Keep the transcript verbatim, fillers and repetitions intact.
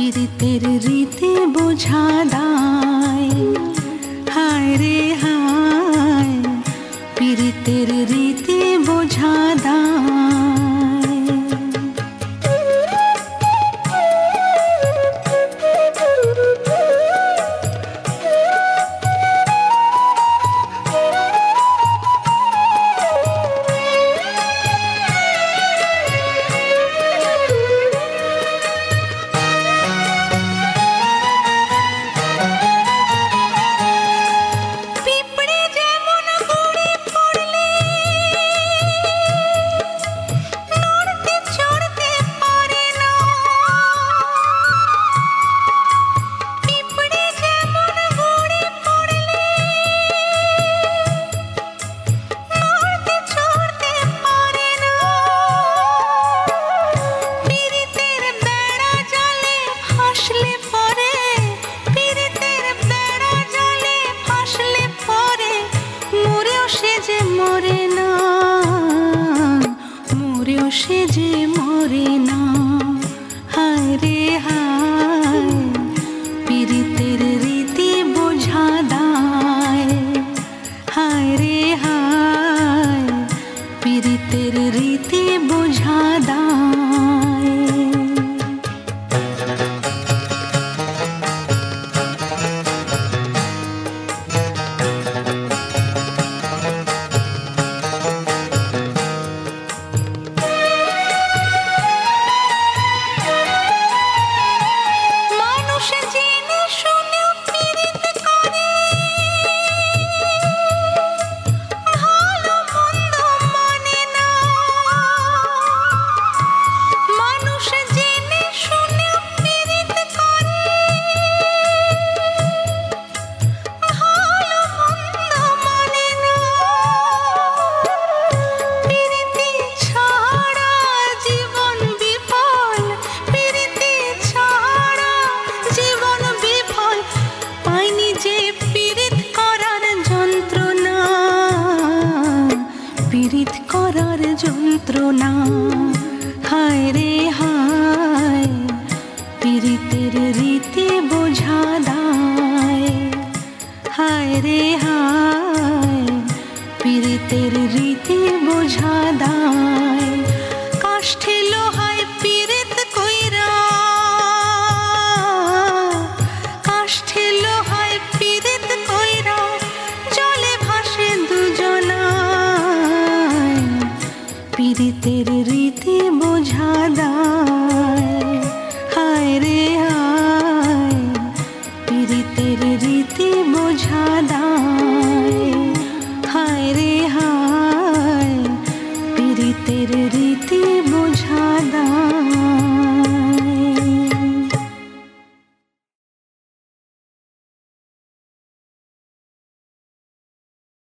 পীড়িতের রীতি বোঝা দায়। হায় রে হায়, পীড়িতের রীতি বোঝা দায়। সে যে মরে না। হায় রে হায়, পীড়িতের রীতি বোঝা দায়। হায় রে হায়, পীড়িতের রীতি বোঝা দায়। পীড়িত করার যন্ত্রণা। হায় রে হায়, পীড়িতের রীতি বোঝা দায়। হায় রে হায়, পীড়িতের রীতি বোঝা দায়। কাষ্ঠে লোহায় পীড়িত কইরা, কাষ্ঠে লোহায় পীড়িত কইরা জলে ভাসে দুজনা। পীড়িতের রীতি বোঝা দায়। হায় রে হায়, পীড়িতের রীতি বোঝা দায়। হায় রে হায়, পীড়িতের রীতি বোঝা